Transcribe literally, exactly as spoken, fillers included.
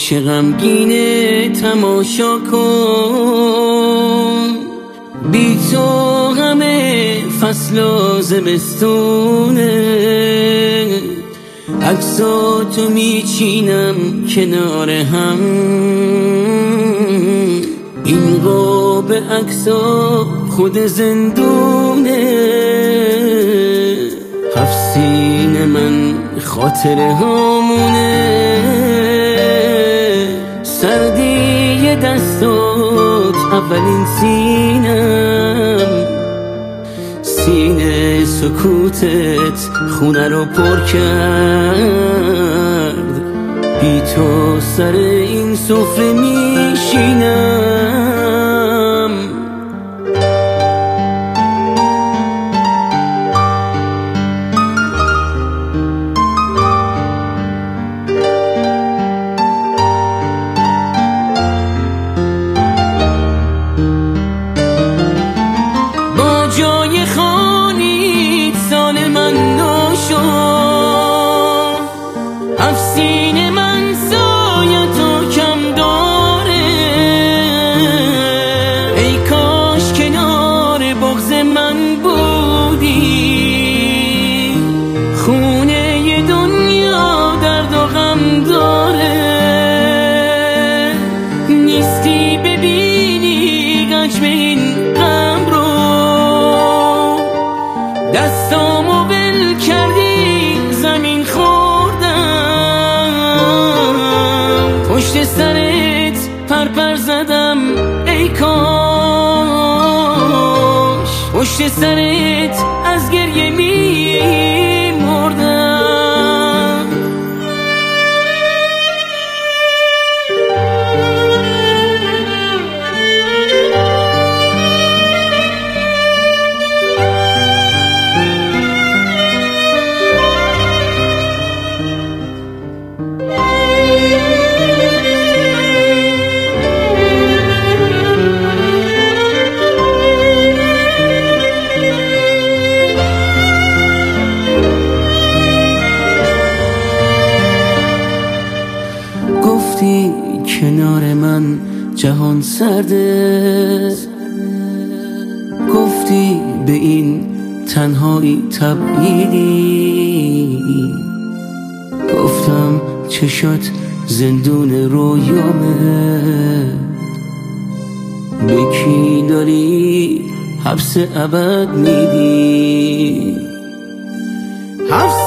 چه غمگینه تماشا کن، بی تو همه فصل و زمستونه. عکساتو میچینم کنار هم، این قاب عکسا خود زندونه. هفت سینه من خاطره هامونه، سردی دستات اولین سینم. سینه سکوتت خونه رو پر کرد، بی تو سر این سفره میشینم. با جای خانید سال من ناشو، افسین من سایتو کم داره. ای کاش کنار بغض من بودی، خونه دنیا درد و غم داره. نیستی ببینی غم این غم رو، دستامو ول کردی زمین خوردم. پشت سرت پرپر زدم ای کاش، پشت سرت از گریه میمردم. گفتی کنار من جهان سرده، گفتی به این تنهایی تبعیدی. گفتم چشات زندون رویامه، به کی داری حبس ابد میدی؟ حبس